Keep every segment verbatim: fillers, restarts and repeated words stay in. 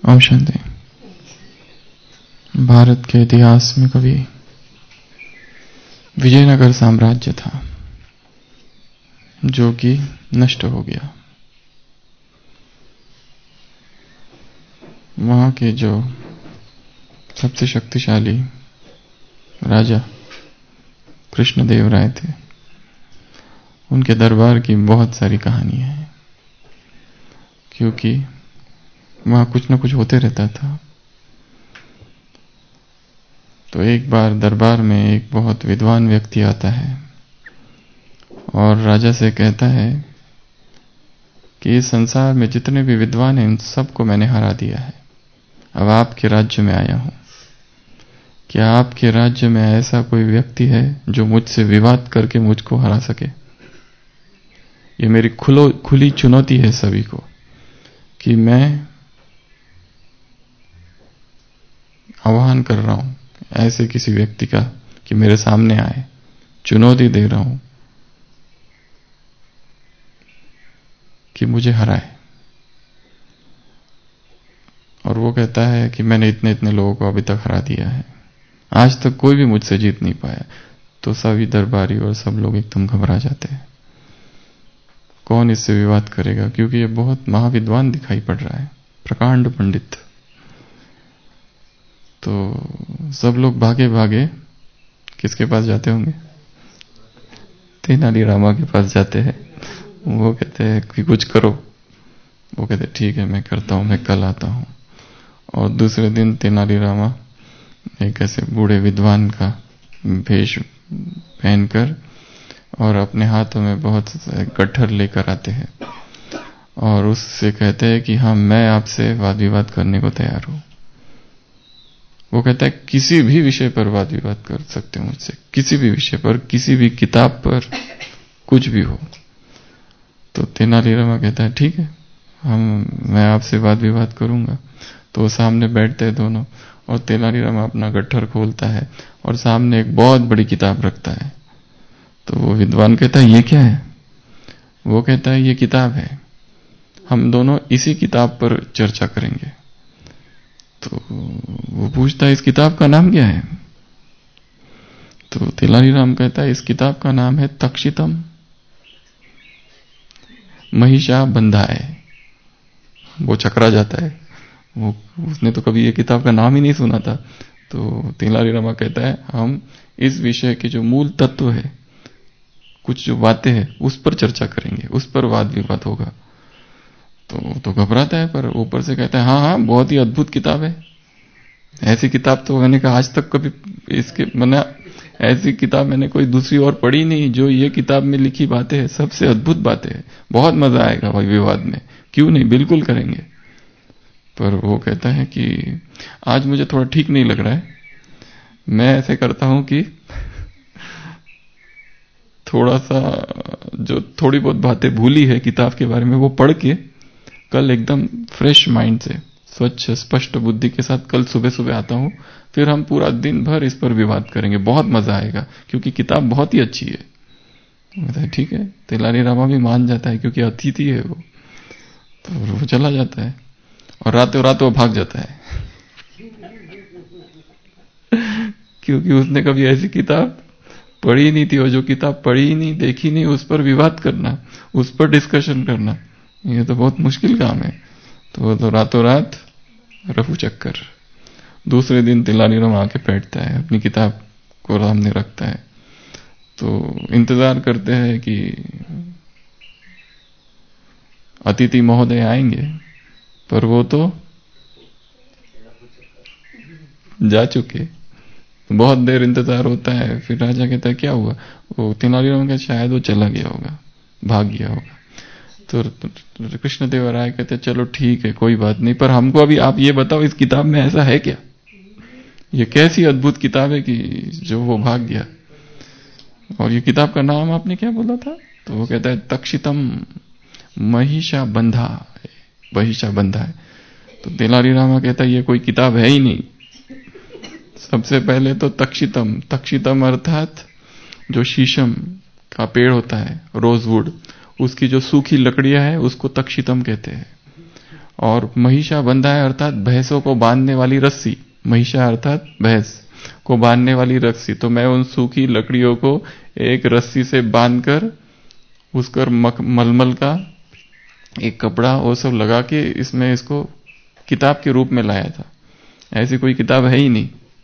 ओम शांति। भारत के इतिहास में कभी विजयनगर साम्राज्य था जो कि नष्ट हो गया। वहां के जो सबसे शक्तिशाली राजा कृष्णदेव राय थे, उनके दरबार की बहुत सारी कहानियां हैं, क्योंकि वहां कुछ न कुछ होते रहता था। तो एक बार दरबार में एक बहुत विद्वान व्यक्ति आता है और राजा से कहता है कि इस संसार में जितने भी विद्वान हैं उन सबको मैंने हरा दिया है, अब आपके राज्य में आया हूं। क्या आपके राज्य में ऐसा कोई व्यक्ति है जो मुझसे विवाद करके मुझको हरा सके? ये मेरी खुलो खुली चुनौती है सभी को कि मैं आह्वान कर रहा हूं ऐसे किसी व्यक्ति का कि मेरे सामने आए, चुनौती दे रहा हूं कि मुझे हराए। और वो कहता है कि मैंने इतने इतने लोगों को अभी तक हरा दिया है, आज तक कोई भी मुझसे जीत नहीं पाया। तो सभी दरबारी और सब लोग एकदम घबरा जाते हैं, कौन इससे विवाद करेगा, क्योंकि ये बहुत महाविद्वान दिखाई पड़ रहा है, प्रकांड पंडित। तो सब लोग भागे भागे किसके पास जाते होंगे? तेनालीरामा के पास जाते हैं। वो कहते हैं कि कुछ करो। वो कहते हैं ठीक है मैं करता हूं, मैं कल आता हूं। और दूसरे दिन तेनालीरामा एक ऐसे बूढ़े विद्वान का भेष पहनकर और अपने हाथों में बहुत गट्ठर लेकर आते हैं और उससे कहते हैं कि हाँ, मैं आपसे वाद विवाद करने को तैयार हूं। वो कहता है किसी भी विषय पर वाद विवाद कर सकते हो मुझसे, किसी भी विषय पर, किसी भी किताब पर, कुछ भी हो। तो तेनालीरामा कहता है ठीक है, हम मैं आपसे वाद विवाद करूंगा। तो वो सामने बैठते हैं दोनों और तेनालीरामा अपना गट्ठर खोलता है और सामने एक बहुत बड़ी किताब रखता है। तो वो विद्वान कहता है ये क्या है? वो कहता है ये किताब है, हम दोनों इसी किताब पर चर्चा करेंगे। तो वो पूछता है इस किताब का नाम क्या है? तो तेनालीराम कहता है इस किताब का नाम है तक्षितम महिषा बंधाए। वो चकरा जाता है, वो उसने तो कभी ये किताब का नाम ही नहीं सुना था। तो तेनालीरामा कहता है हम इस विषय के जो मूल तत्व है, कुछ जो बातें हैं, उस पर चर्चा करेंगे, उस पर वाद विवाद होगा। तो तो घबराता है, पर ऊपर से कहता है हाँ हाँ बहुत ही अद्भुत किताब है, ऐसी किताब तो मैंने कहा आज तक कभी इसके मना ऐसी किताब मैंने कोई दूसरी और पढ़ी नहीं, जो ये किताब में लिखी बातें हैं सबसे अद्भुत बातें हैं, बहुत मजा आएगा भाई विवाद में, क्यों नहीं, बिल्कुल करेंगे। पर वो कहता है कि आज मुझे थोड़ा ठीक नहीं लग रहा है, मैं ऐसे करता हूं कि थोड़ा सा जो थोड़ी बहुत बातें भूली है किताब के बारे में वो पढ़ के कल एकदम फ्रेश माइंड से, स्वच्छ स्पष्ट बुद्धि के साथ कल सुबह सुबह आता हूं, फिर हम पूरा दिन भर इस पर विवाद करेंगे, बहुत मजा आएगा, क्योंकि किताब बहुत ही अच्छी है। ठीक है, तेनालीरामा भी मान जाता है क्योंकि अतिथि है वो। तो वो चला जाता है और रातों रात वो भाग जाता है क्योंकि उसने कभी ऐसी किताब पढ़ी नहीं थी, और जो किताब पढ़ी ही नहीं, देखी नहीं, उस पर विवाद करना, उस पर डिस्कशन करना, ये तो बहुत मुश्किल काम है। तो वो तो रातों रात रफू चक्कर। दूसरे दिन तेनालीरामा आके बैठता है, अपनी किताब को सामने रखता है। तो इंतजार करते हैं कि अतिथि महोदय आएंगे, पर वो तो जा चुके। बहुत देर इंतजार होता है, फिर राजा कहता है क्या हुआ? वो तेनालीरामा कहता शायद वो चला गया होगा, भाग गया होगा। तो कृष्णदेव राय कहते चलो ठीक है कोई बात नहीं, पर हमको अभी आप ये बताओ इस किताब में ऐसा है क्या? ये कैसी अद्भुत किताब है कि जो वो भाग गया? और ये किताब का नाम आपने क्या बोला था? तो वो कहता है तक्षितम महिषा बंधा है, महिषा बंधा है। तो तेनालीरामा कहता है ये कोई किताब है ही नहीं। सबसे पहले तो तक्षितम, तक्षितम अर्थात जो शीशम का पेड़ होता है, रोजवुड, उसकी जो सूखी लकड़ियां है उसको तक्षितम कहते हैं। और महिषा बंधा है अर्थात भैंसों को बांधने वाली रस्सी, महिषा अर्थात भैंस को बांधने वाली रस्सी। तो मैं उन सूखी लकड़ियों को एक रस्सी से बांधकर उसकर मलमल का एक कपड़ा वो सब लगा के इसमें इसको किताब के रूप में लाया था। ऐसी कोई किताब है ही नहीं।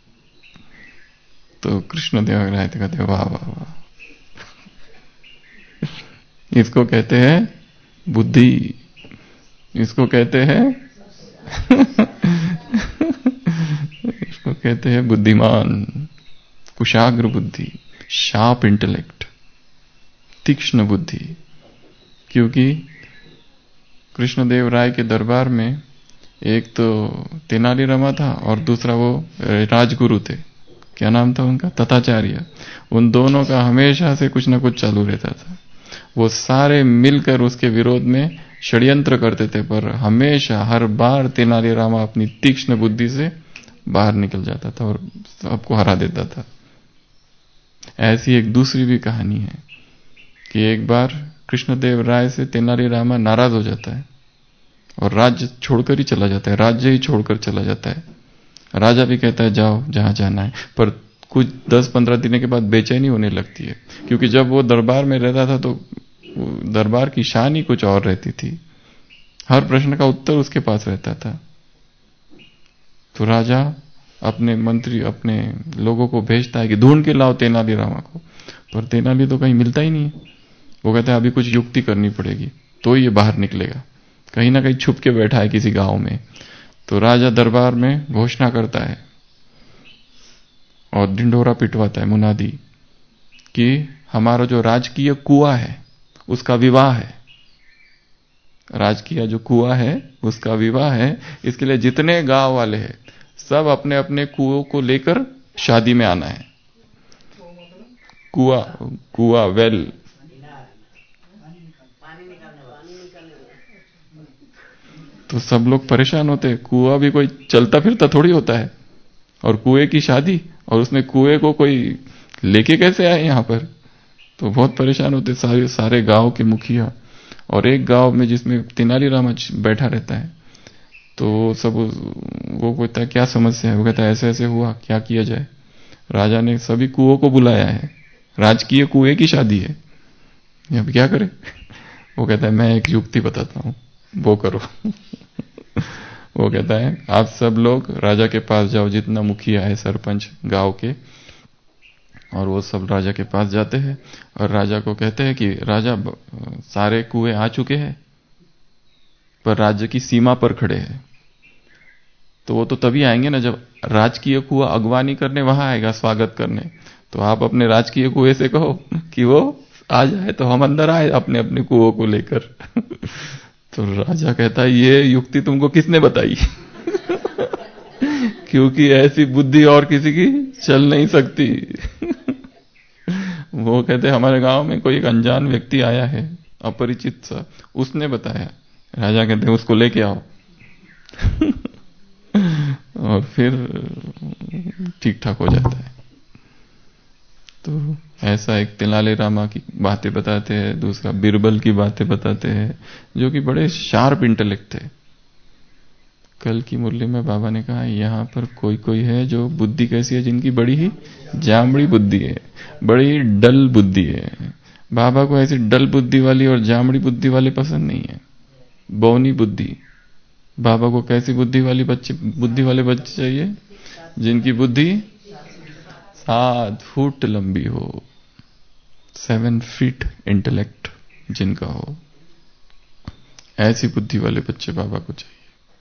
तो कृष्णदेव राय कहते वाह वाह वाह, इसको कहते हैं बुद्धि, इसको कहते हैं इसको कहते हैं बुद्धिमान, कुशाग्र बुद्धि, शार्प इंटेलेक्ट, तीक्ष्ण बुद्धि। क्योंकि कृष्णदेव राय के दरबार में एक तो तेनालीरामा था और दूसरा वो राजगुरु थे, क्या नाम था उनका, तथाचार्य। उन दोनों का हमेशा से कुछ ना कुछ चालू रहता था। वो सारे मिलकर उसके विरोध में षड्यंत्र करते थे, पर हमेशा हर बार तेनालीरामा अपनी तीक्ष्ण बुद्धि से बाहर निकल जाता था और सबको हरा देता था। ऐसी एक दूसरी भी कहानी है कि एक बार कृष्णदेव राय से तेनालीरामा नाराज हो जाता है और राज्य छोड़कर ही चला जाता है, राज्य ही छोड़कर चला जाता है। राजा भी कहता है जाओ जहां जाना है, पर कुछ दस पंद्रह दिन के बाद बेचैनी होने लगती है, क्योंकि जब वो दरबार में रहता था तो दरबार की शान ही कुछ और रहती थी, हर प्रश्न का उत्तर उसके पास रहता था। तो राजा अपने मंत्री अपने लोगों को भेजता है कि ढूंढ के लाओ तेनालीरामा को, पर तेनाली तो कहीं मिलता ही नहीं है। वो कहता है अभी कुछ युक्ति करनी पड़ेगी तो ये बाहर निकलेगा, कहीं ना कहीं छुप के बैठा है किसी गांव में। तो राजा दरबार में घोषणा करता है और ढिंढोरा पिटवाता है, मुनादी, कि हमारा जो राजकीय कुआं है उसका विवाह है, राजकीय जो कुआं है उसका विवाह है। इसके लिए जितने गांव वाले हैं सब अपने अपने कुओं को लेकर शादी में आना है। कुआं, कुआं, वेल, तो सब लोग परेशान होते हैं। कुआं भी कोई चलता फिरता थोड़ी होता है, और कुएं की शादी, और उसमें कुएं को कोई लेके कैसे आए यहां पर। तो बहुत परेशान होते सारे सारे गांव के मुखिया। और एक गांव में जिसमें तेनालीरामा बैठा रहता है, तो सब वो कहता है क्या समस्या है। वो कहता है ऐसे ऐसे हुआ, क्या किया जाए। राजा ने सभी कुओं को बुलाया है, राजकीय कुएं की शादी है, अब क्या करे। वो कहता है मैं एक युक्ति बताता हूं, वो करो। वो कहता है आप सब लोग राजा के पास जाओ, जितना मुखिया है सरपंच गांव के, और वो सब राजा के पास जाते हैं और राजा को कहते हैं कि राजा सारे कुएं आ चुके हैं पर राज्य की सीमा पर खड़े हैं। तो वो तो तभी आएंगे ना जब राजकीय कुआं अगवानी करने वहां आएगा स्वागत करने। तो आप अपने राजकीय कुएं से कहो कि वो आ जाए तो हम अंदर आए अपने अपने कुओं को लेकर। तो राजा कहता है ये युक्ति तुमको किसने बताई। क्योंकि ऐसी बुद्धि और किसी की चल नहीं सकती। वो कहते हमारे गांव में कोई एक अनजान व्यक्ति आया है, अपरिचित सा, उसने बताया। राजा कहते उसको लेके आओ। और फिर ठीक ठाक हो जाता है। तो ऐसा एक तेनालीरामा की बातें बताते हैं, दूसरा बीरबल की बातें बताते हैं, जो कि बड़े शार्प इंटेलेक्ट थे। कल की मुरली में बाबा ने कहा यहां पर कोई कोई है जो बुद्धि कैसी है, जिनकी बड़ी ही जामड़ी बुद्धि है, बड़ी डल बुद्धि है। बाबा को ऐसी डल बुद्धि वाली और जामड़ी बुद्धि वाले पसंद नहीं है, बौनी बुद्धि। बाबा को कैसी बुद्धि वाली बच्चे बुद्धि वाले बच्चे चाहिए, जिनकी बुद्धि सात फुट लंबी हो, सेवन फीट इंटेलेक्ट जिनका हो, ऐसी बुद्धि वाले बच्चे बाबा को चाहिए।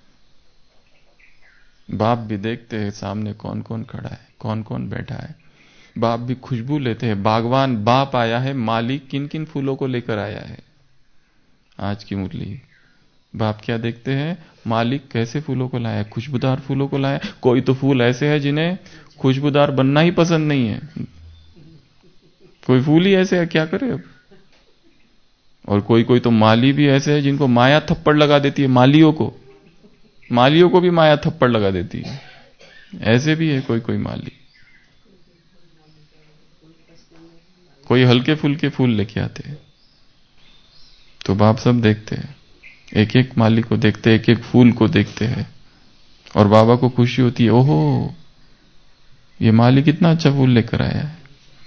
बाप भी देखते हैं सामने कौन कौन खड़ा है, कौन कौन बैठा है। बाप भी खुशबू लेते हैं, बागवान बाप आया है, माली किन किन फूलों को लेकर आया है। आज की मुरली बाप क्या देखते हैं, मालिक कैसे फूलों को लाया, खुशबूदार फूलों को लाया। कोई तो फूल ऐसे है जिन्हें खुशबूदार बनना ही पसंद नहीं है, कोई फूल ही ऐसे है, क्या करे अब। और कोई कोई तो माली भी ऐसे है जिनको माया थप्पड़ लगा देती है, मालियों को मालियों को भी माया थप्पड़ लगा देती है। ऐसे भी है कोई कोई माली। कोई हल्के फुल्के फूल लेके आते हैं। तो बाप सब देखते हैं। एक एक माली को देखते, एक एक फूल को देखते हैं, और बाबा को खुशी होती है, ओहो ये माली कितना अच्छा फूल लेकर आया है।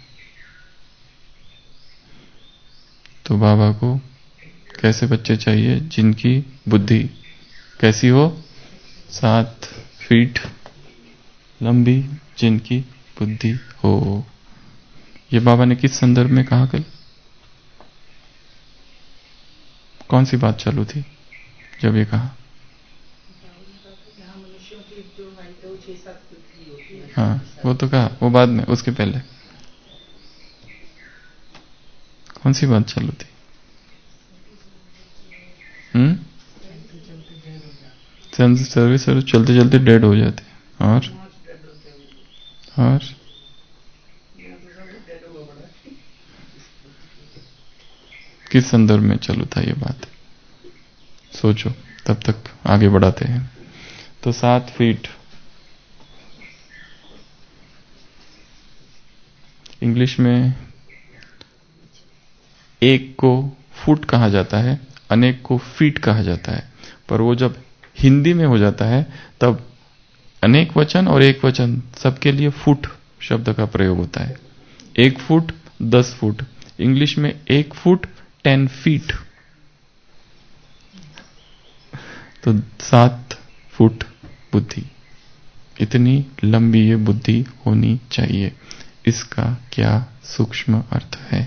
तो बाबा को कैसे बच्चे चाहिए? जिनकी बुद्धि कैसी हो? सात फीट लंबी, जिनकी बुद्धि हो। ये बाबा ने किस संदर्भ में कहा कल? कौन सी बात चालू थी जब ये कहा? हाँ वो तो कहा, वो बाद में, उसके पहले कौन सी बात चालू थी? हम्म सर्विस सर्विस चलते चलते डेड हो जाते, और और किस संदर्भ में चालू था ये बात? सोचो, तब तक आगे बढ़ाते हैं। तो सात फीट, इंग्लिश में एक को फुट कहा जाता है, अनेक को फीट कहा जाता है, पर वो जब हिंदी में हो जाता है तब अनेक वचन और एक वचन सबके लिए फुट शब्द का प्रयोग होता है। एक फुट दस फुट, इंग्लिश में एक फुट टेन फीट। तो सात फुट बुद्धि, इतनी लंबी ये बुद्धि होनी चाहिए। इसका क्या सूक्ष्म अर्थ है?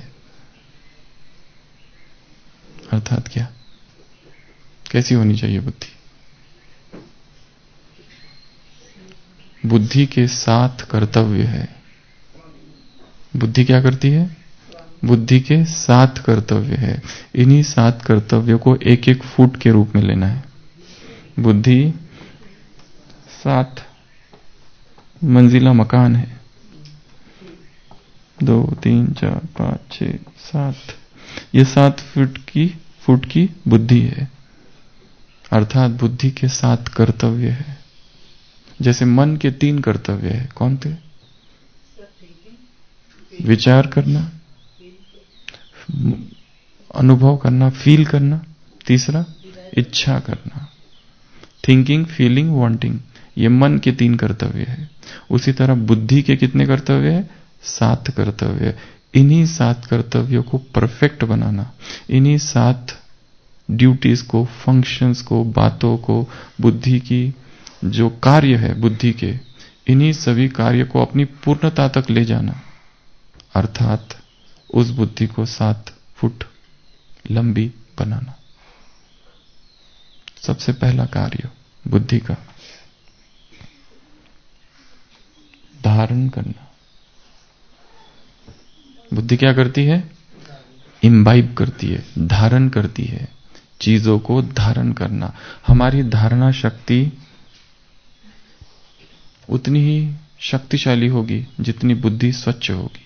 अर्थात क्या, कैसी होनी चाहिए बुद्धि? बुद्धि के सात कर्तव्य है। बुद्धि क्या करती है? बुद्धि के सात कर्तव्य है। इन्हीं सात कर्तव्यों को एक एक फुट के रूप में लेना है। बुद्धि सात मंजिला मकान है, दो तीन चार पांच छह सात, ये सात फुट की फुट की बुद्धि है। अर्थात बुद्धि के सात कर्तव्य है। जैसे मन के तीन कर्तव्य है, कौन थे? विचार करना, अनुभव करना, फील करना, तीसरा इच्छा करना। थिंकिंग, फीलिंग, वांटिंग, ये मन के तीन कर्तव्य है। उसी तरह बुद्धि के कितने कर्तव्य है? सात कर्तव्य। इन्हीं सात कर्तव्यों को परफेक्ट बनाना, इन्हीं सात ड्यूटीज को, फंक्शंस को, बातों को, बुद्धि की जो कार्य है बुद्धि के, इन्हीं सभी कार्य को अपनी पूर्णता तक ले जाना, अर्थात उस बुद्धि को सात फुट लंबी बनाना। सबसे पहला कार्य बुद्धि का धारण करना। बुद्धि क्या करती है? इम्बाइब करती है, धारण करती है, चीजों को धारण करना। हमारी धारणा शक्ति उतनी ही शक्तिशाली होगी जितनी बुद्धि स्वच्छ होगी।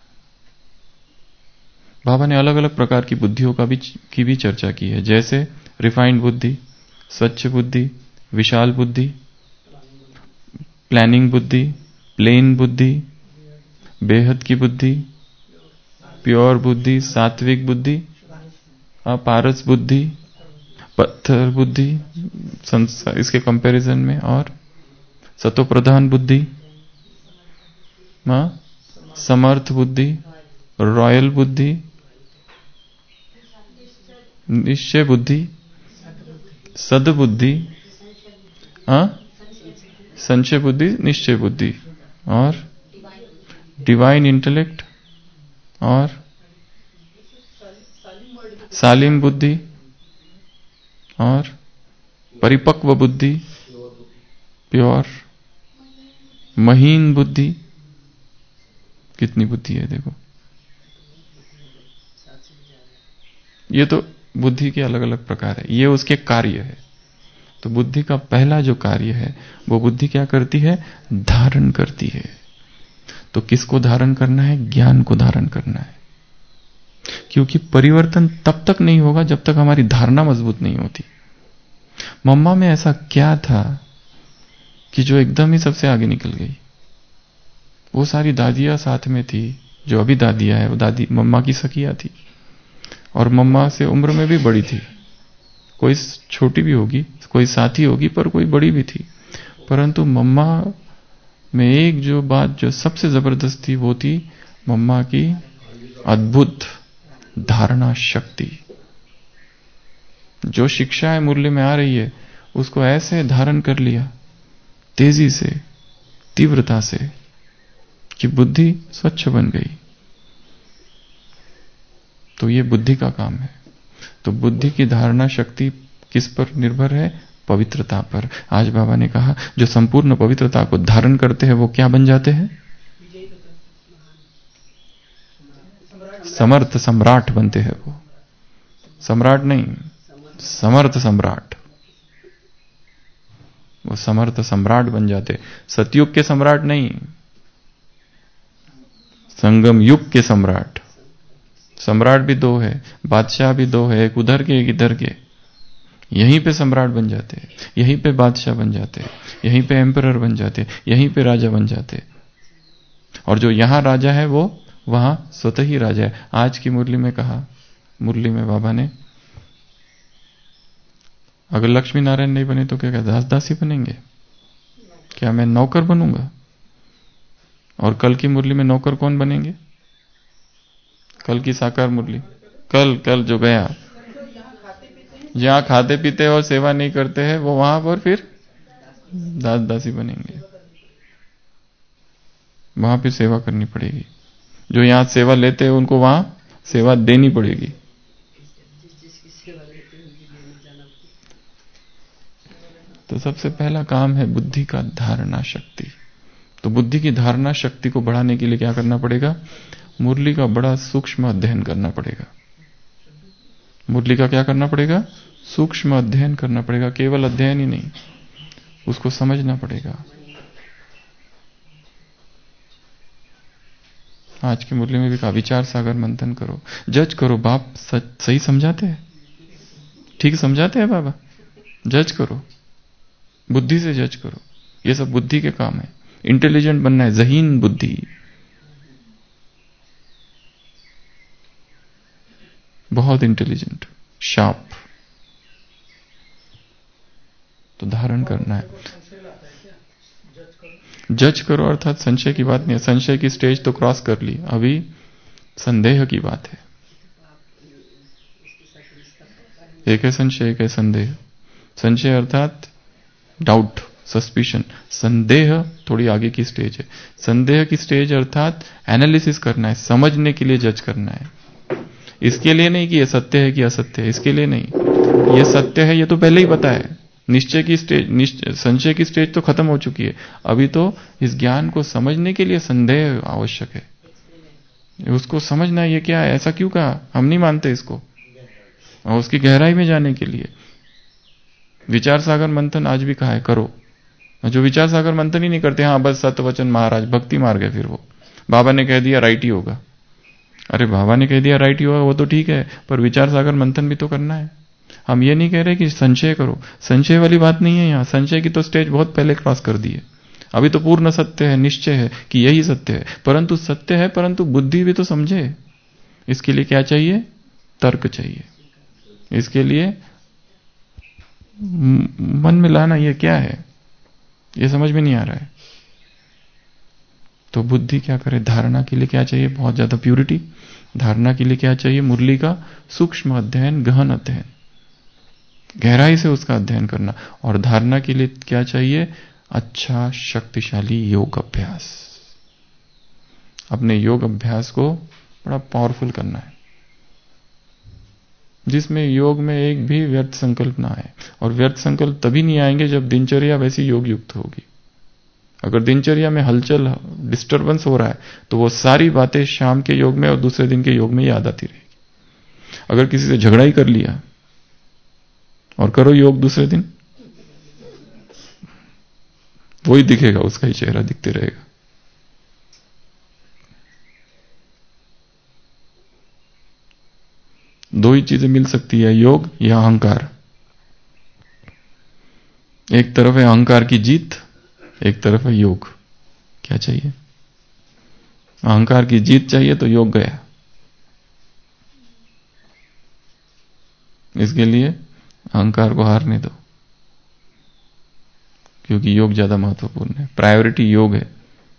बाबा ने अलग अलग प्रकार की बुद्धियों का भी की भी चर्चा की है, जैसे रिफाइंड बुद्धि, स्वच्छ बुद्धि, विशाल बुद्धि, प्लानिंग बुद्धि, प्लेन बुद्धि, बेहद की बुद्धि, प्योर बुद्धि, सात्विक बुद्धि, पारस बुद्धि, पत्थर बुद्धि इसके कंपैरिजन में, और सतो प्रधान बुद्धि, समर्थ बुद्धि, रॉयल बुद्धि, निश्चय बुद्धि, सद्बुद्धि, संचय बुद्धि, निश्चय बुद्धि, और डिवाइन इंटेलेक्ट, और सालिम बुद्धि, और परिपक्व बुद्धि, प्योर, महीन बुद्धि। कितनी बुद्धि है देखो। ये तो बुद्धि के अलग अलग प्रकार है, ये उसके कार्य है। तो बुद्धि का पहला जो कार्य है, वो बुद्धि क्या करती है? धारण करती है। तो किसको धारण करना है? ज्ञान को धारण करना है। क्योंकि परिवर्तन तब तक नहीं होगा जब तक हमारी धारणा मजबूत नहीं होती। मम्मा में ऐसा क्या था कि जो एकदम ही सबसे आगे निकल गई? वो सारी दादियां साथ में थी, जो अभी दादियां है वो दादी मम्मा की सखियां थी, और मम्मा से उम्र में भी बड़ी थी, कोई छोटी भी होगी, कोई साथी होगी, पर कोई बड़ी भी थी। परंतु मम्मा में एक जो बात जो सबसे जबरदस्त थी वो थी मम्मा की अद्भुत धारणा शक्ति। जो शिक्षाएं मुरली में आ रही है उसको ऐसे धारण कर लिया तेजी से, तीव्रता से, कि बुद्धि स्वच्छ बन गई। तो ये बुद्धि का काम है। तो बुद्धि की धारणा शक्ति किस पर निर्भर है? पवित्रता पर। आज बाबा ने कहा जो संपूर्ण पवित्रता को धारण करते हैं वो क्या बन जाते हैं? समर्थ सम्राट बनते हैं। वो सम्राट नहीं, समर्थ सम्राट। वो समर्थ सम्राट बन जाते। सतयुग के सम्राट नहीं, संगम युग के सम्राट। सम्राट भी दो है, बादशाह भी दो है, एक उधर के एक इधर के। यहीं पे सम्राट बन जाते, यहीं पे बादशाह बन जाते, यहीं पे एम्परर बन जाते, यहीं पे राजा बन जाते। और जो यहां राजा है वो वहां स्वतः ही राजा है। आज की मुरली में कहा, मुरली में बाबा ने, अगर लक्ष्मी नारायण नहीं बने तो क्या क्या दास दासी बनेंगे? क्या मैं नौकर बनूंगा? और कल की मुरली में नौकर कौन बनेंगे? कल की साकार मुरली, कल कल जो गया, जहां खाते पीते और सेवा नहीं करते हैं वो वहां पर फिर दास दासी बनेंगे। वहां पे सेवा करनी पड़ेगी। जो यहां सेवा लेते हैं उनको वहां सेवा देनी पड़ेगी। तो सबसे पहला काम है बुद्धि का धारणा शक्ति। तो बुद्धि की धारणा शक्ति को बढ़ाने के लिए क्या करना पड़ेगा? मुरली का बड़ा सूक्ष्म अध्ययन करना पड़ेगा। मुरली का क्या करना पड़ेगा? सूक्ष्म अध्ययन करना पड़ेगा। केवल अध्ययन ही नहीं, उसको समझना पड़ेगा। आज की मुरली में भी कहा विचार सागर मंथन करो, जज करो। बाप सही समझाते हैं, ठीक समझाते हैं बाबा। जज करो, बुद्धि से जज करो। ये सब बुद्धि के काम है। इंटेलिजेंट बनना है, ज़हीन बुद्धि, बहुत इंटेलिजेंट, शार्प। तो धारण करना है। जज करो अर्थात संशय की बात नहीं है। संशय की स्टेज तो क्रॉस कर ली, अभी संदेह की बात है। एक है संशय, एक है संदेह। संशय अर्थात डाउट, सस्पिशन। संदेह थोड़ी आगे की स्टेज है। संदेह की स्टेज अर्थात एनालिसिस करना है, समझने के लिए जज करना है। इसके लिए नहीं कि यह सत्य है कि असत्य है, इसके लिए नहीं। यह सत्य है, यह तो पहले ही पता है। निश्चय की स्टेज, संशय की स्टेज तो खत्म हो चुकी है। अभी तो इस ज्ञान को समझने के लिए संदेह आवश्यक है। उसको समझना है, ये क्या है, ऐसा क्यों कहा, हम नहीं मानते इसको। और उसकी गहराई में जाने के लिए विचार सागर मंथन आज भी कहा है करो। जो विचार सागर मंथन ही नहीं करते, हाँ बस सत्य वचन महाराज भक्ति मार गए, फिर वो बाबा ने कह दिया राइट ही होगा। अरे बाबा ने कह दिया राइट ही होगा वो तो ठीक है, पर विचार सागर मंथन भी तो करना है। हम ये नहीं कह रहे कि संशय करो, संशय वाली बात नहीं है यहाँ। संशय की तो स्टेज बहुत पहले क्रॉस कर दी है। अभी तो पूर्ण सत्य है, निश्चय है कि यही सत्य है। परंतु सत्य है, परंतु बुद्धि भी तो समझे। इसके लिए क्या चाहिए? तर्क चाहिए। इसके लिए मन में लाना, ये क्या है, ये समझ में नहीं आ रहा है। तो बुद्धि क्या करे? धारणा के लिए क्या चाहिए? बहुत ज्यादा प्यूरिटी। धारणा के लिए क्या चाहिए? मुरली का सूक्ष्म अध्ययन, गहन अध्ययन, गहराई से उसका अध्ययन करना। और धारणा के लिए क्या चाहिए? अच्छा शक्तिशाली योग अभ्यास। अपने योग अभ्यास को बड़ा पावरफुल करना है, जिसमें योग में एक भी व्यर्थ संकल्प ना आए। और व्यर्थ संकल्प तभी नहीं आएंगे जब दिनचर्या वैसी योग युक्त होगी। अगर दिनचर्या में हलचल, डिस्टरबेंस हो रहा है तो वो सारी बातें शाम के योग में और दूसरे दिन के योग में याद आती रहेगी। अगर किसी से झगड़ा ही कर लिया और करो योग दूसरे दिन, वही दिखेगा, उसका ही चेहरा दिखते रहेगा। दो ही चीजें मिल सकती है, योग या अहंकार। एक तरफ है अहंकार की जीत, एक तरफ है योग। क्या चाहिए? अहंकार की जीत चाहिए तो योग गया। इसके लिए अहंकार को हारने दो, क्योंकि योग ज्यादा महत्वपूर्ण है। प्रायोरिटी योग है,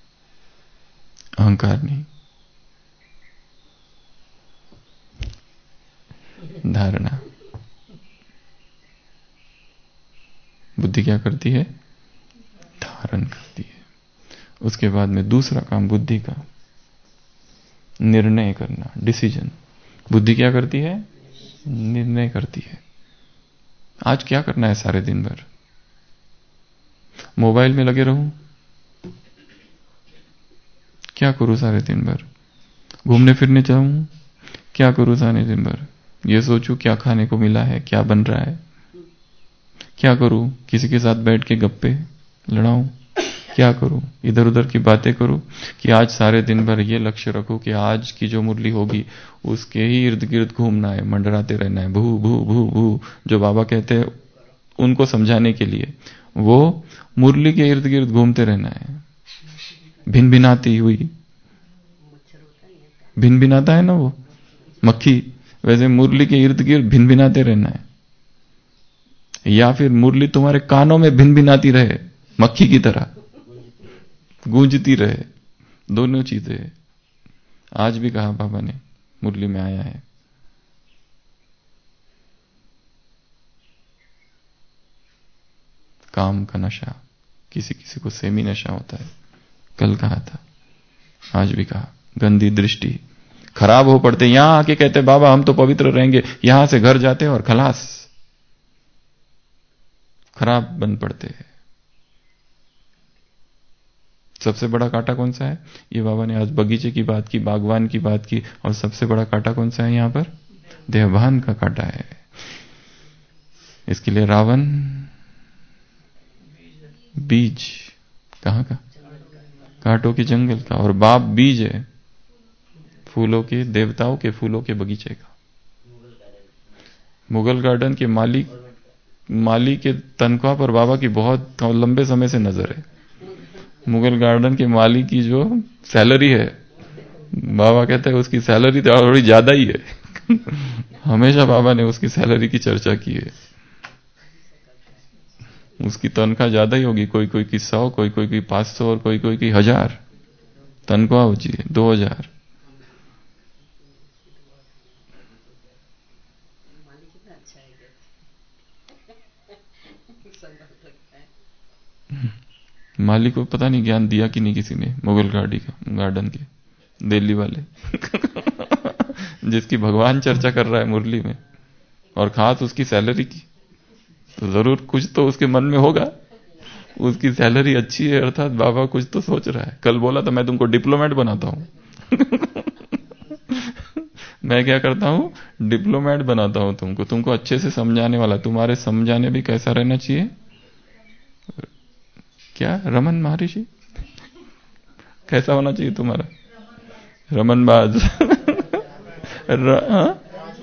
अहंकार नहीं। धारणा, बुद्धि क्या करती है? धारण करती है। उसके बाद में दूसरा काम बुद्धि का, निर्णय करना, डिसीजन। बुद्धि क्या करती है? निर्णय करती है। आज क्या करना है सारे दिन भर? मोबाइल में लगे रहूं? क्या करूं सारे दिन भर? घूमने फिरने जाऊं? क्या करूं सारे दिन भर? ये सोचूं क्या खाने को मिला है, क्या बन रहा है? क्या करूं? किसी के साथ बैठ के गप्पे लड़ाऊं? क्या करूं? इधर उधर की बातें करूं कि आज सारे दिन भर ये लक्ष्य रखूं कि आज की जो मुरली होगी उसके ही इर्द गिर्द घूमना है, मंडराते रहना है, भू भू भू भू, जो बाबा कहते हैं उनको समझाने के लिए, वो मुरली के इर्द गिर्द घूमते रहना है। भिन भिनाती हुई, भिन भिनाता है ना वो मक्खी, वैसे मुरली के इर्द गिर्द भिन भिनाते रहना है। या फिर मुरली तुम्हारे कानों में भिन भिनाती रहे, मक्खी की तरह गूंजती रहे। दोनों चीजें आज भी कहा बाबा ने, मुरली में आया है। काम का नशा, किसी किसी को सेमी नशा होता है, कल कहा था, आज भी कहा। गंदी दृष्टि, खराब हो पड़ते, यहां आके कहते बाबा हम तो पवित्र रहेंगे, यहां से घर जाते और खलास, खराब बन पड़ते हैं। सबसे बड़ा कांटा कौन सा है? ये बाबा ने आज बगीचे की बात की, बागवान की बात की, और सबसे बड़ा कांटा कौन सा है यहां पर? देहभान का कांटा है। इसके लिए रावण बीज, कहां का? कांटों के जंगल का, और बाप बीज है फूलों के, देवताओं के फूलों के बगीचे का। मुगल गार्डन के मालिक माली के तनख्वाह पर बाबा की बहुत लंबे समय से नजर है। मुगल गार्डन के माली की जो सैलरी है, बाबा कहते हैं उसकी सैलरी तो थोड़ी ज्यादा ही है। हमेशा बाबा ने उसकी सैलरी की चर्चा की है। उसकी तनख्वाह ज्यादा ही होगी, कोई कोई की सौ, कोई कोई की पांच सौ, और कोई कोई की हजार तनख्वाह होती है, दो हजार। मालिक को पता नहीं ज्ञान दिया कि नहीं किसी ने, मुगल गाड़ी का गार्डन के, दिल्ली वाले। जिसकी भगवान चर्चा कर रहा है मुरली में, और खास उसकी सैलरी की, तो जरूर कुछ तो उसके मन में होगा। उसकी सैलरी अच्छी है, अर्थात बाबा कुछ तो सोच रहा है। कल बोला था मैं तुमको डिप्लोमेट बनाता हूं। मैं क्या करता हूं? डिप्लोमेट बनाता हूं तुमको, तुमको अच्छे से समझाने वाला। तुम्हारे समझाने भी कैसा रहना चाहिए? क्या रमन महर्षि कैसा होना चाहिए तुम्हारा? रमनबाज। र,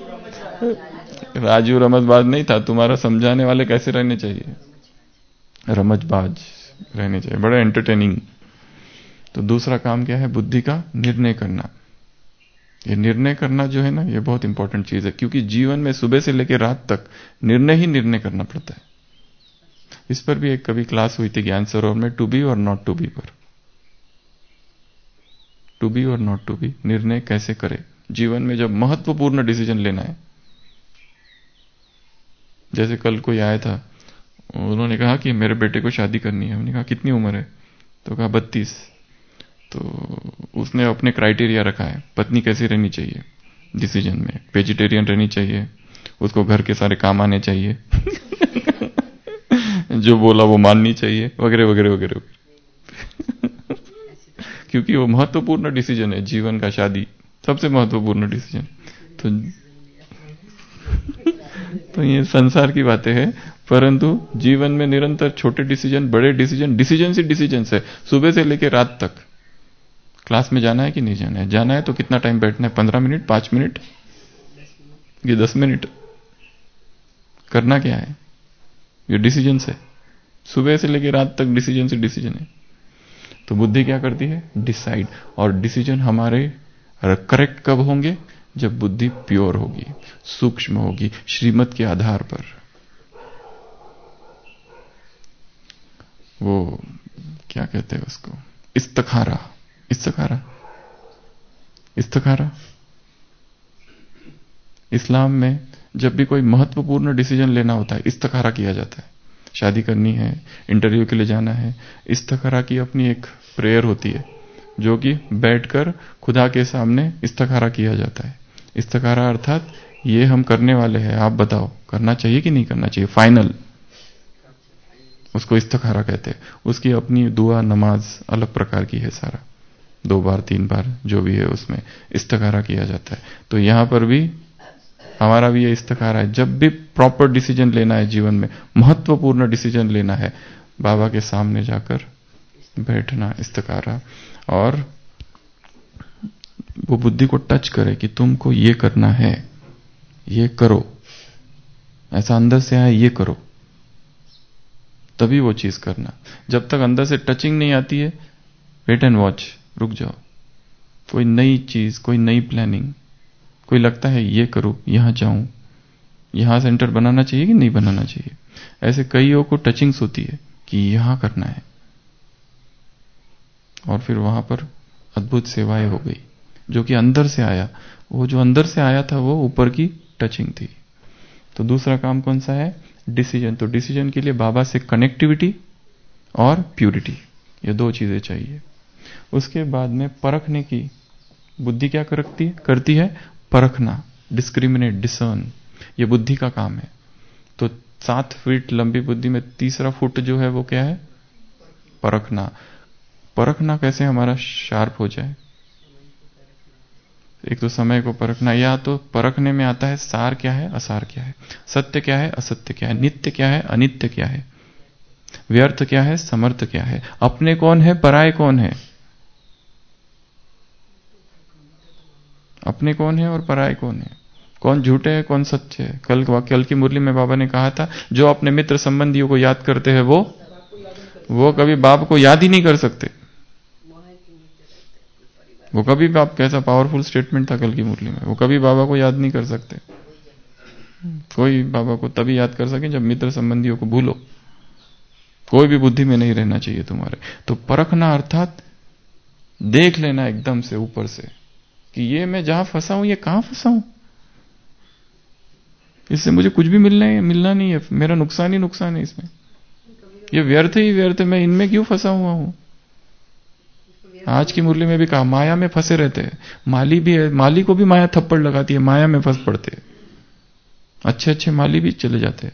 राजू रमजबाज नहीं था, तुम्हारा समझाने वाले कैसे रहने चाहिए? रमजबाज रहने चाहिए, बड़ा एंटरटेनिंग। तो दूसरा काम क्या है? बुद्धि का निर्णय करना। ये निर्णय करना जो है ना, ये बहुत इंपॉर्टेंट चीज है, क्योंकि जीवन में सुबह से लेकर रात तक निर्णय ही निर्णय करना पड़ता है। इस पर भी एक कभी क्लास हुई थी ज्ञान सरोवर में, टू बी और नॉट टू बी पर। टू बी और नॉट टू बी, निर्णय कैसे करें जीवन में जब महत्वपूर्ण डिसीजन लेना है। जैसे कल कोई आया था, उन्होंने कहा कि मेरे बेटे को शादी करनी है। हमने कहा कितनी उम्र है? तो कहा बत्तीस। तो उसने अपने क्राइटेरिया रखा है, पत्नी कैसी रहनी चाहिए डिसीजन में, वेजिटेरियन रहनी चाहिए, उसको घर के सारे काम आने चाहिए, जो बोला वो माननी चाहिए, वगैरह वगैरह वगैरह। क्योंकि वो महत्वपूर्ण डिसीजन है जीवन का, शादी सबसे महत्वपूर्ण डिसीजन। तो तो ये संसार की बातें हैं, परंतु जीवन में निरंतर छोटे डिसीजन, बड़े डिसीजन, डिसीजन से डिसीजन है, सुबह से लेकर रात तक। क्लास में जाना है कि नहीं जाना है? जाना है तो कितना टाइम बैठना है? पंद्रह मिनट, पांच मिनट, ये दस मिनट? करना क्या है? ये डिसीजन है, सुबह से लेकर रात तक डिसीजन से डिसीजन है। तो बुद्धि क्या करती है? डिसाइड। और डिसीजन हमारे करेक्ट कब होंगे? जब बुद्धि प्योर होगी, सूक्ष्म होगी, श्रीमत के आधार पर। वो क्या कहते हैं उसको, इस्तखारा। इस्तखारा इस्तखारा इस्लाम में जब भी कोई महत्वपूर्ण डिसीजन लेना होता है इस्तखारा किया जाता है। शादी करनी है, इंटरव्यू के लिए जाना है, इस्तखारा की अपनी एक प्रेयर होती है जो कि बैठकर खुदा के सामने इस्तखारा किया जाता है। इस्तखारा अर्थात ये हम करने वाले हैं, आप बताओ करना चाहिए कि नहीं करना चाहिए, फाइनल, उसको इस्तखारा कहते हैं। उसकी अपनी दुआ नमाज अलग प्रकार की है, सारा दो बार तीन बार जो भी है उसमें इस्तखारा किया जाता है। तो यहां पर भी हमारा भी ये इस्तखारा है, जब भी प्रॉपर डिसीजन लेना है जीवन में, महत्वपूर्ण डिसीजन लेना है, बाबा के सामने जाकर बैठना इस्तखारा, और वो बुद्धि को टच करे कि तुमको ये करना है, ये करो, ऐसा अंदर से आए ये करो, तभी वो चीज करना। जब तक अंदर से टचिंग नहीं आती है, वेट एंड वॉच, रुक जाओ। कोई नई चीज, कोई नई प्लानिंग, कोई लगता है ये करूं, यहां जाऊं, यहां सेंटर बनाना चाहिए कि नहीं बनाना चाहिए, ऐसे कईयों को टचिंग्स होती है कि यहां करना है, और फिर वहां पर अद्भुत सेवाएं हो गई, जो कि अंदर से आया। वो जो अंदर से आया था वो ऊपर की टचिंग थी। तो दूसरा काम कौन सा है, डिसीजन। तो डिसीजन के लिए बाबा से कनेक्टिविटी और प्यूरिटी, ये दो चीजें चाहिए। उसके बाद में परखने की बुद्धि क्या करती करती है, परखना, डिस्क्रिमिनेट, डिसर्न, ये बुद्धि का काम है। तो सात फीट लंबी बुद्धि में तीसरा फुट जो है वो क्या है, परखना। परखना कैसे हमारा शार्प हो जाए, एक तो समय को परखना, या तो परखने में आता है सार क्या है, असार क्या है, सत्य क्या है, असत्य क्या है, नित्य क्या है, अनित्य क्या है, व्यर्थ क्या है, समर्थ क्या है, अपने कौन है, पराये कौन है, अपने कौन है और पराये कौन है, कौन झूठे है, कौन सच्चे है। कल कल की मुरली में बाबा ने कहा था, जो अपने मित्र संबंधियों को याद करते हैं वो वो कभी बाप को याद ही नहीं कर सकते। वो कभी बाप, कैसा पावरफुल स्टेटमेंट था कल की मुरली में, वो कभी बाबा को याद नहीं कर सकते। कोई बाबा को तभी याद कर सके जब मित्र संबंधियों को भूलो। कोई भी बुद्धि में नहीं रहना चाहिए तुम्हारे। तो परखना अर्थात देख लेना एकदम से ऊपर से कि ये मैं जहां फंसा हूं, ये कहां फंसा हूं, इससे मुझे कुछ भी मिलना है, मिलना नहीं है, मेरा नुकसान ही नुकसान है इसमें, ये व्यर्थ ही व्यर्थ है, मैं इनमें क्यों फंसा हुआ हूं। आज की मुरली में भी कहा, माया में फंसे रहते हैं। माली भी है, माली को भी माया थप्पड़ लगाती है, माया में फंस पड़ते हैं, अच्छे अच्छे माली भी चले जाते हैं।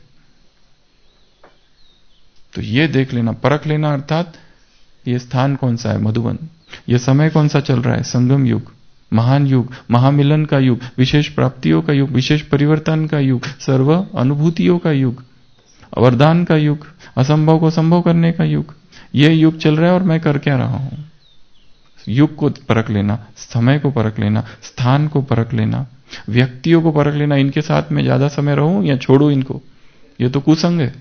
तो ये देख लेना, परख लेना, अर्थात ये स्थान कौन सा है, मधुबन, ये समय कौन सा चल रहा है, संगम युग, महान युग, महामिलन का युग, विशेष प्राप्तियों का युग, विशेष परिवर्तन का युग, सर्व अनुभूतियों का युग, वरदान का युग, असंभव को संभव करने का युग, ये युग चल रहा है और मैं कर क्या रहा हूं। युग को परख लेना, समय को परख लेना, स्थान को परख लेना, व्यक्तियों को परख लेना, इनके साथ में ज्यादा समय रहूं या छोड़ू इनको, ये तो कुसंग है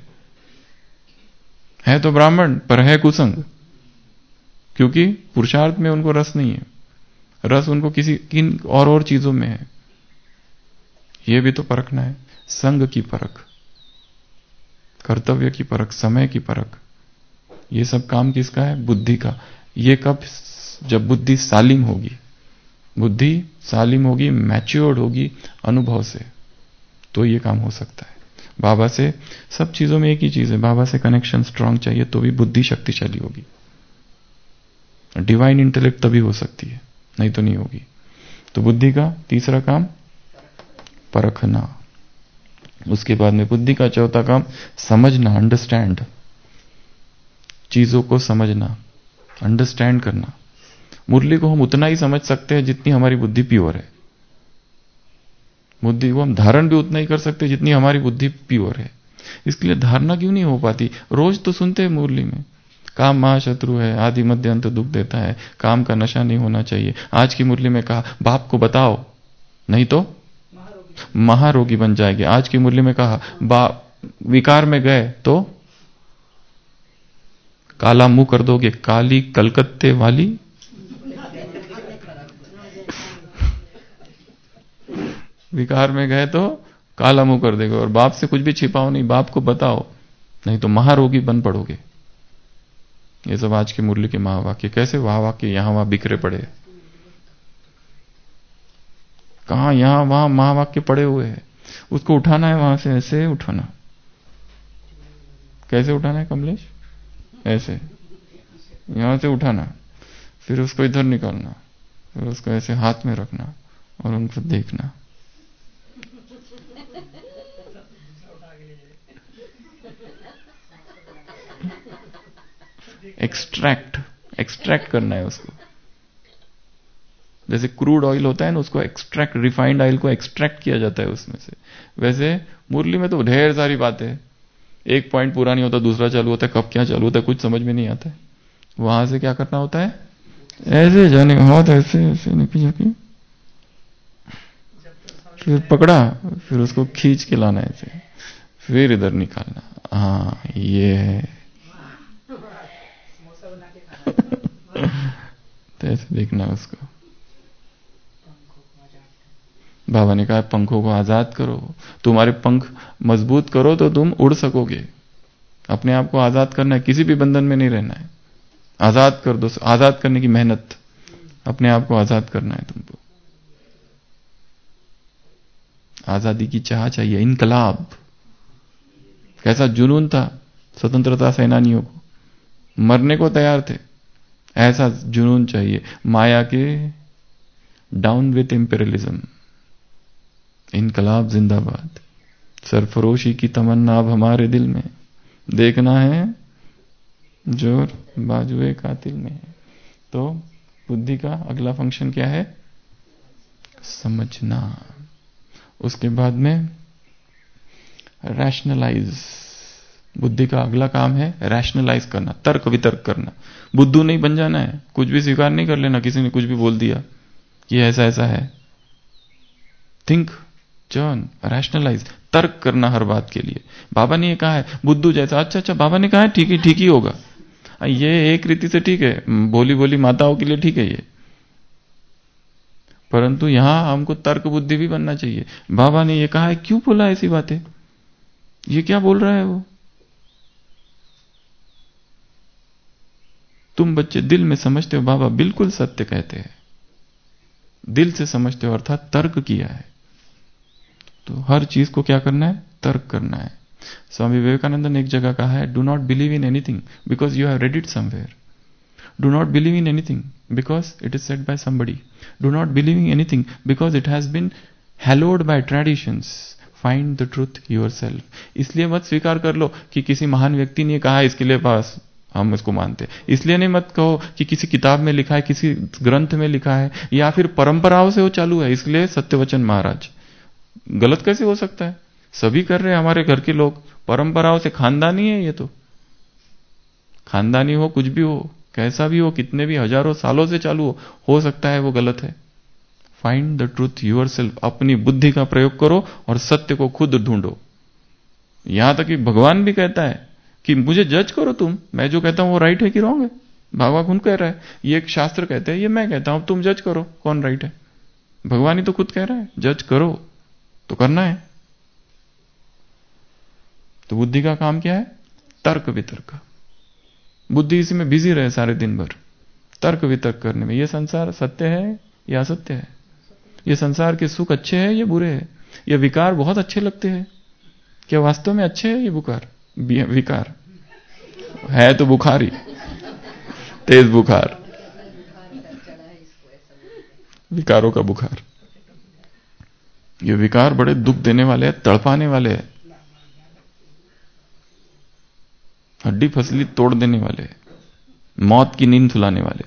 है तो ब्राह्मण पर है कुसंग, क्योंकि पुरुषार्थ में उनको रस नहीं है, रस उनको किसी किन और और चीजों में है। ये भी तो परखना है, संग की परख, कर्तव्य की परख, समय की परख, ये सब काम किसका है, बुद्धि का। ये कब, जब बुद्धि सालिम होगी, बुद्धि सालिम होगी, मैच्योर्ड होगी अनुभव से, तो ये काम हो सकता है। बाबा से सब चीजों में एक ही चीज है, बाबा से कनेक्शन स्ट्रांग चाहिए तो भी बुद्धि शक्तिशाली होगी। डिवाइन इंटेलेक्ट तभी हो सकती है, नहीं तो नहीं होगी। तो बुद्धि का तीसरा काम परखना। उसके बाद में बुद्धि का चौथा काम समझना, अंडरस्टैंड, चीजों को समझना, अंडरस्टैंड करना। मुरली को हम उतना ही समझ सकते हैं जितनी हमारी बुद्धि प्योर है, बुद्धि को हम धारण भी उतना ही कर सकते हैं जितनी हमारी बुद्धि प्योर है। इसके लिए धारणा क्यों नहीं हो पाती, रोज तो सुनते हैं मुरली में, काम महाशत्रु है, आदि मध्य अंत दुख देता है, काम का नशा नहीं होना चाहिए। आज की मुरली में कहा बाप को बताओ नहीं तो महारोगी बन जाएगी। आज की मुरली में कहा बाप विकार में गए तो काला मुंह कर दोगे, काली कलकत्ते वाली विकार में गए तो काला मुंह कर देगा। और बाप से कुछ भी छिपाओ नहीं, बाप को बताओ नहीं तो महारोगी बन पड़ोगे। ये सब आज के मुरली के महावाक्य। कैसे महावाक्य यहां वहां बिखरे पड़े, कहां यहां वहां महावाक्य पड़े हुए हैं। उसको उठाना है वहां से, ऐसे उठाना। कैसे उठाना है कमलेश? ऐसे यहां से उठाना, फिर उसको इधर निकालना, फिर उसको ऐसे हाथ में रखना और उनको देखना। एक्सट्रैक्ट एक्सट्रैक्ट करना है उसको। जैसे क्रूड ऑयल होता है ना, उसको एक्सट्रैक्ट, रिफाइंड ऑयल को एक्सट्रैक्ट किया जाता है उसमें से। वैसे मुरली में तो ढेर सारी बातें हैं, एक पॉइंट पूरा नहीं होता दूसरा चालू होता है, कब क्या चालू होता है कुछ समझ में नहीं आता है। वहां से क्या करना होता है, ऐसे जाने हाथ ऐसे ऐसे निकल जाके, फिर पकड़ा, फिर उसको खींच के लाना ऐसे, फिर इधर निकालना। हाँ ये है। तो ऐसे देखना उसको। बाबा ने कहा पंखों को आजाद करो, तुम्हारे पंख मजबूत करो तो तुम उड़ सकोगे। अपने आप को आजाद करना है, किसी भी बंधन में नहीं रहना है। आजाद कर दो, आजाद करने की मेहनत, अपने आप को आजाद करना है तुमको। आजादी की चाह चाहिए। इनकलाब, कैसा जुनून था स्वतंत्रता सेनानियों को, मरने को तैयार थे। ऐसा जुनून चाहिए। माया के डाउन विथ इंपेरियलिज्म, इनकलाब जिंदाबाद। सरफरोशी की तमन्ना अब हमारे दिल में, देखना है जोर बाजुए कातिल में है। तो बुद्धि का अगला फंक्शन क्या है, समझना। उसके बाद में रैशनलाइज, बुद्धि का अगला काम है रैशनलाइज करना, तर्क वितर्क करना। बुद्धू नहीं बन जाना है, कुछ भी स्वीकार नहीं कर लेना किसी ने कुछ भी बोल दिया कि ऐसा ऐसा है। थिंक, जर्न, रैशनलाइज, तर्क करना हर बात के लिए। बाबा ने ये कहा है बुद्धू जैसा, अच्छा अच्छा बाबा ने कहा है, ठीक ही ठीक ही होगा। ये एक रीति से ठीक है, बोली बोली माताओं के लिए ठीक है ये, परंतु यहां हमको तर्क बुद्धि भी बनना चाहिए। बाबा ने ये कहा है, क्यों बोला ऐसी बातें, ये क्या बोल रहा है वो। तुम बच्चे दिल में समझते हो बाबा बिल्कुल सत्य कहते हैं, दिल से समझते हो अर्थात तर्क किया है। तो हर चीज को क्या करना है, तर्क करना है। स्वामी विवेकानंद ने एक जगह कहा है, do not believe in anything because you have read it somewhere. Do not believe in anything because it is said by somebody. Do not believe in anything because it has been haloed by traditions. Find the truth yourself. इसलिए मत स्वीकार कर लो कि किसी महान व्यक्ति ने कहा है इसके लिए पास हम इसको मानते हैं। इसलिए नहीं मत कहो कि किसी किताब में लिखा है, किसी ग्रंथ में लिखा है, या फिर परंपराओं से वो चालू है इसलिए सत्यवचन महाराज। गलत कैसे हो सकता है, सभी कर रहे हैं हमारे घर के लोग, परंपराओं से। खानदानी है ये तो, खानदानी हो कुछ भी हो, कैसा भी हो, कितने भी हजारों सालों से चालू हो, हो सकता है वो गलत है। फाइंड द ट्रूथ योरसेल्फ, अपनी बुद्धि का प्रयोग करो और सत्य को खुद ढूंढो। यहां तक कि भगवान भी कहता है कि मुझे जज करो तुम, मैं जो कहता हूं वो राइट है कि रॉन्ग है। भगवान खुद कह रहा है, ये एक शास्त्र कहते हैं, ये मैं कहता हूं, तुम जज करो कौन राइट है। भगवान ही तो खुद कह रहा है जज करो, तो करना है। तो बुद्धि का काम क्या है, तर्क वितर्क। बुद्धि इसी में बिजी रहे सारे दिन भर, तर्क वितर्क करने में। ये संसार सत्य है या असत्य है, ये संसार के सुख अच्छे हैं या बुरे हैं, ये विकार बहुत अच्छे लगते हैं, क्या वास्तव में अच्छे है ये बुकार विकार है, तो बुखारी तेज बुखार, विकारों का बुखार। ये विकार बड़े दुख देने वाले हैं, तड़पाने वाले हैं, हड्डी फसली तोड़ देने वाले, मौत की नींद सुलाने वाले,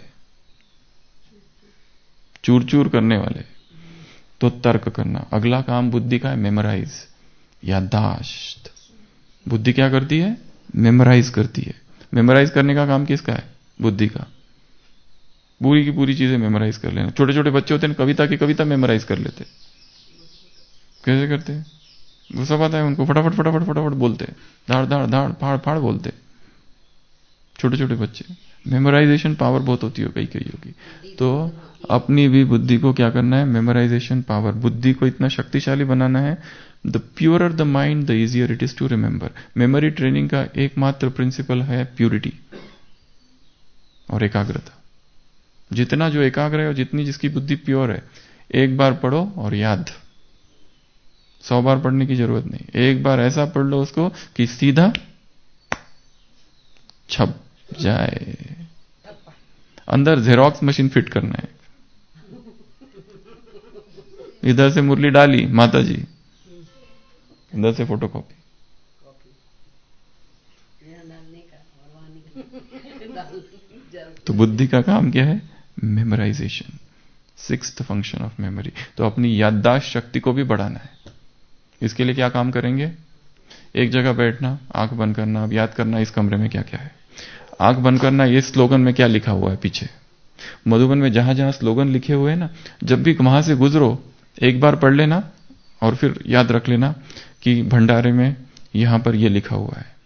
चूर चूर करने वाले। तो तर्क करना। अगला काम बुद्धि का है मेमोराइज, याददाश्त। बुद्धि क्या करती है, मेमोराइज करती है। मेमोराइज करने का काम किसका है, बुद्धि का। पूरी की पूरी चीजें मेमोराइज कर लेना। छोटे छोटे बच्चे होते हैं कविता की कविता मेमोराइज कर लेते। कैसे करते हैं, वो सब आता है उनको, फटाफट फटाफट फटाफट बोलते, धाड़ धाड़ धाड़ फाड़ फाड़ बोलते। छोटे छोटे बच्चे, मेमोराइजेशन पावर बहुत होती है कई कई होगी। तो अपनी भी बुद्धि को क्या करना है, मेमोराइजेशन पावर। बुद्धि को इतना शक्तिशाली बनाना है। The purer the mind the easier it is to remember. Memory training का एकमात्र प्रिंसिपल है प्यूरिटी। और एकाग्रता। जितना जो एकाग्र है और जितनी जिसकी बुद्धि प्योर है, एक बार पढ़ो और याद, सौ बार पढ़ने की जरूरत नहीं। एक बार ऐसा पढ़ लो उसको कि सीधा छप जाए। अंदर जेरोक्स मशीन फिट करना है। इधर से मुरली डाली माता जी, इधर से फोटोकॉपी। तो बुद्धि का काम क्या है? Memorization, sixth function of memory. तो अपनी याददाश्त शक्ति को भी बढ़ाना है। इसके लिए क्या काम करेंगे? एक जगह बैठना, आंख बंद करना, अब याद करना इस कमरे में क्या क्या है। आंख बंद करना, ये स्लोगन में क्या लिखा हुआ है पीछे। मधुबन में जहां जहां स्लोगन लिखे हुए हैं ना, जब भी वहां से गुजरो एक बार पढ़ लेना और फिर याद रख लेना कि भंडारे में यहां पर यह लिखा हुआ है,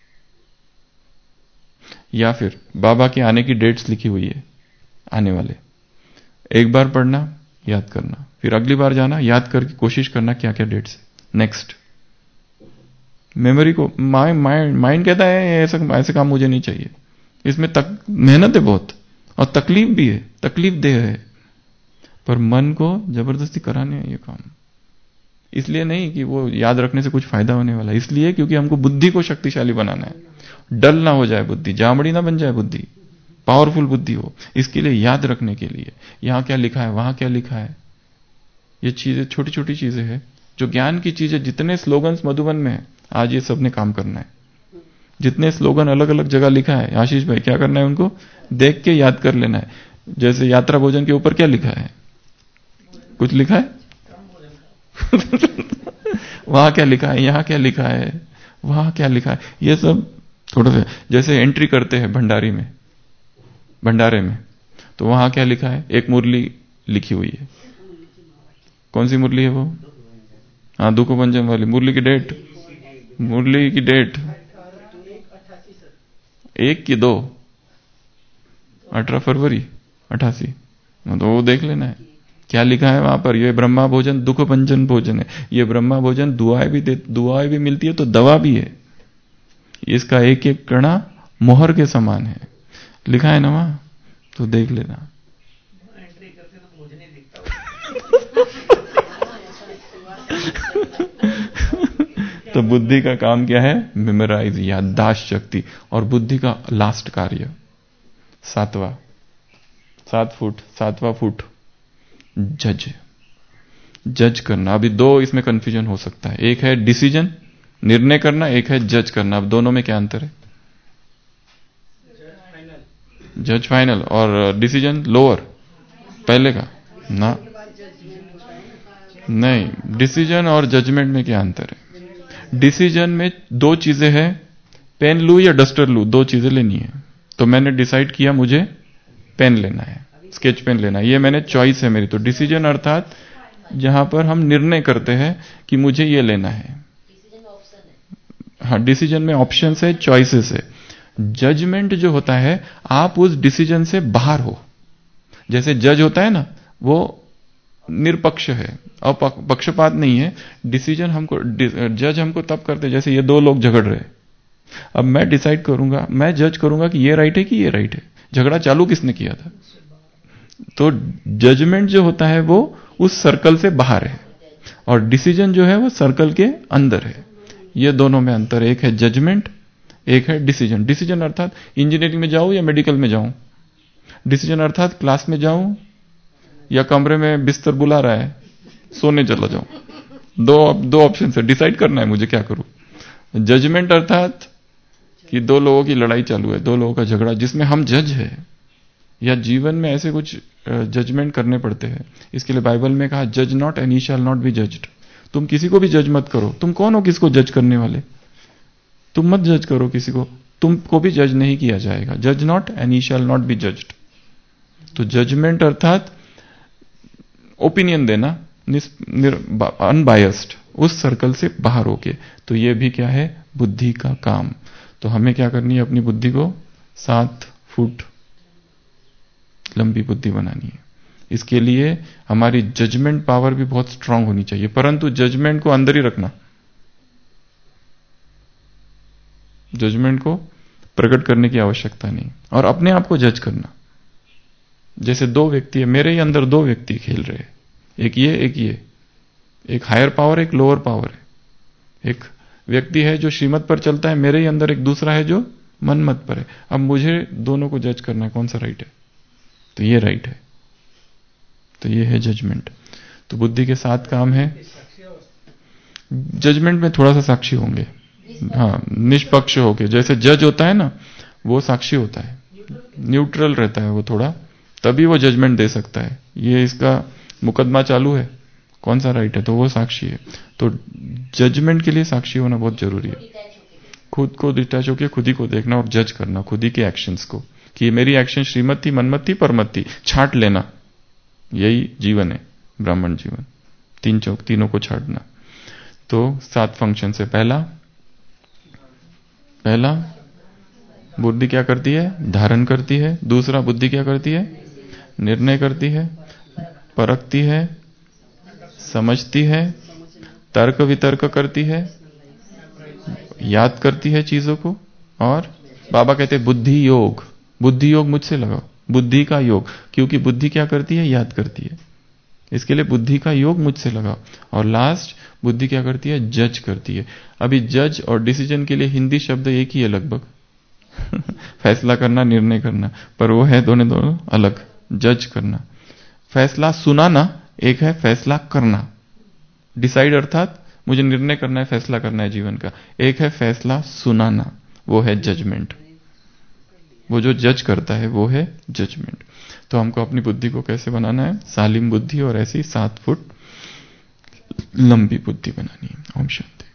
या फिर बाबा के आने की डेट्स लिखी हुई है, आने वाले। एक बार पढ़ना, याद करना, फिर अगली बार जाना, याद करके कोशिश करना क्या क्या डेट्स है। नेक्स्ट मेमोरी को माइंड माइंड कहता है ऐसा ऐसे काम मुझे नहीं चाहिए, इसमें तक मेहनत है बहुत और तकलीफ भी है, तकलीफ देह है, पर मन को जबरदस्ती कराने है ये काम। इसलिए नहीं कि वो याद रखने से कुछ फायदा होने वाला, इसलिए क्योंकि हमको बुद्धि को शक्तिशाली बनाना है। डल ना हो जाए बुद्धि, जामड़ी ना बन जाए बुद्धि, पावरफुल बुद्धि हो। इसके लिए याद रखने के लिए यहां क्या लिखा है, वहां क्या लिखा है, ये चीजें छोटी छोटी चीजें हैं जो ज्ञान की चीजें। जितने स्लोगन्स मधुबन में है आज ये सब ने काम करना है। जितने स्लोगन अलग अलग जगह लिखा है, आशीष भाई क्या करना है, उनको देख के याद कर लेना है। जैसे यात्रा भोजन के ऊपर क्या लिखा है, कुछ लिखा है वहां क्या लिखा है, यहां क्या लिखा है, वहां क्या लिखा है, ये सब थोड़ा सा। जैसे एंट्री करते हैं भंडारी में, भंडारे में, तो वहां क्या लिखा है, एक मुरली लिखी हुई है। कौन सी मुरली है वो? हाँ, दुख भंजन वाली मुरली की डेट, मुरली की डेट एक की दो, अठारह फरवरी अठासी। तो वो देख लेना है क्या लिखा है वहां पर। ये ब्रह्मा भोजन दुख भंजन भोजन है। ये ब्रह्मा भोजन दुआएं भी दे, दुआएं भी मिलती है तो दवा भी है। इसका एक एक कणा मोहर के समान है, लिखा है ना वहां, तो देख लेना। तो बुद्धि का काम क्या है? मेमोराइज, याददाश्त शक्ति। और बुद्धि का लास्ट कार्य सातवां, सात फुट सातवां फुट जज, जज करना। अभी दो इसमें कंफ्यूजन हो सकता है, एक है डिसीजन निर्णय करना, एक है जज करना। अब दोनों में क्या अंतर है? जज फाइनल और डिसीजन लोअर, पहले का ना, नहीं। डिसीजन और जजमेंट में क्या अंतर है? डिसीजन में दो चीजें हैं, पेन लू या डस्टर लू, दो चीजें लेनी है। तो मैंने डिसाइड किया मुझे पेन लेना है, स्केच पेन लेना है, ये मैंने चॉइस है मेरी। तो डिसीजन अर्थात जहां पर हम निर्णय करते हैं कि मुझे ये लेना है। हाँ, डिसीजन में ऑप्शन है, चॉइसेस है। जजमेंट जो होता है, आप उस डिसीजन से बाहर हो। जैसे जज होता है ना, वो निरपक्ष है, पक्षपात नहीं है। डिसीजन हमको, जज हमको तब करते, जैसे ये दो लोग झगड़ रहे, अब मैं डिसाइड करूंगा, मैं जज करूंगा कि ये राइट है कि ये राइट है। झगड़ा चालू किसने किया था? तो जजमेंट जो होता है वो उस सर्कल से बाहर है, और डिसीजन जो है वो सर्कल के अंदर है। ये दोनों में अंतर है, एक है जजमेंट, एक है डिसीजन। डिसीजन अर्थात इंजीनियरिंग में जाऊं या मेडिकल में जाऊं, डिसीजन अर्थात क्लास में जाऊं या कमरे में बिस्तर बुला रहा है सोने चला जाऊं। दो दो ऑप्शन है, डिसाइड करना है मुझे क्या करूं। जजमेंट अर्थात कि दो लोगों की लड़ाई चालू है, दो लोगों का झगड़ा, जिसमें हम जज है, या जीवन में ऐसे कुछ जजमेंट करने पड़ते हैं। इसके लिए बाइबल में कहा, जज not and he shall not be judged. तुम किसी को भी जज मत करो। तुम कौन हो किसको जज करने वाले? तुम मत जज करो किसी को, तुमको भी जज नहीं किया जाएगा। जज not and he shall not be judged. तो जजमेंट अर्थात ओपिनियन देना, अनबायस्ड, उस सर्कल से बाहर होके। तो ये भी क्या है? बुद्धि का काम। तो हमें क्या करनी है? अपनी बुद्धि को सात फुट लंबी बुद्धि बनानी है। इसके लिए हमारी जजमेंट पावर भी बहुत स्ट्रांग होनी चाहिए, परंतु जजमेंट को अंदर ही रखना, जजमेंट को प्रकट करने की आवश्यकता नहीं। और अपने आप को जज करना, जैसे दो व्यक्ति है, मेरे ही अंदर दो व्यक्ति खेल रहे हैं, एक ये एक ये, एक हायर पावर एक लोअर पावर है। एक व्यक्ति है जो श्रीमत पर चलता है, मेरे ही अंदर एक दूसरा है जो मनमत पर है। अब मुझे दोनों को जज करना है, कौन सा राइट है, तो ये राइट है, तो ये है जजमेंट। तो बुद्धि के सात काम है। जजमेंट में थोड़ा सा साक्षी होंगे, हाँ, निष्पक्ष होके, जैसे जज होता है ना, वो साक्षी होता है, न्यूट्रल रहता है वो थोड़ा, तभी वो जजमेंट दे सकता है। ये इसका मुकदमा चालू है, कौन सा राइट है, तो वो साक्षी है। तो जजमेंट के लिए साक्षी होना बहुत जरूरी है। खुद को डिटैच होकर खुद ही को देखना और जज करना खुद ही के एक्शंस को, कि मेरी एक्शन श्रीमत थी, मनमत थी, परमत थी, छांट लेना। यही जीवन है, ब्राह्मण जीवन, तीन चौक तीनों को छांटना। तो सात फंक्शन से पहला पहला बुद्धि क्या करती है, धारण करती है। दूसरा, बुद्धि क्या करती है, निर्णय करती है, परखती है, समझती है, तर्क वितर्क करती है, याद करती है चीजों को। और बाबा कहते हैं बुद्धि योग, बुद्धि योग मुझसे लगाओ, बुद्धि का योग, क्योंकि बुद्धि क्या करती है, याद करती है, इसके लिए बुद्धि का योग मुझसे लगाओ। और लास्ट, बुद्धि क्या करती है, जज करती है। अभी जज और डिसीजन के लिए हिंदी शब्द एक ही है लगभग फैसला करना, निर्णय करना, पर वो है दोनों दोनों अलग। जज करना, फैसला सुनाना एक है, फैसला करना, डिसाइड अर्थात मुझे निर्णय करना है, फैसला करना है जीवन का। एक है फैसला सुनाना, वो है जजमेंट। वो जो जज करता है वो है जजमेंट। तो हमको अपनी बुद्धि को कैसे बनाना है, सालिम बुद्धि और ऐसी सात फुट लंबी बुद्धि बनानी है। ओम शांति।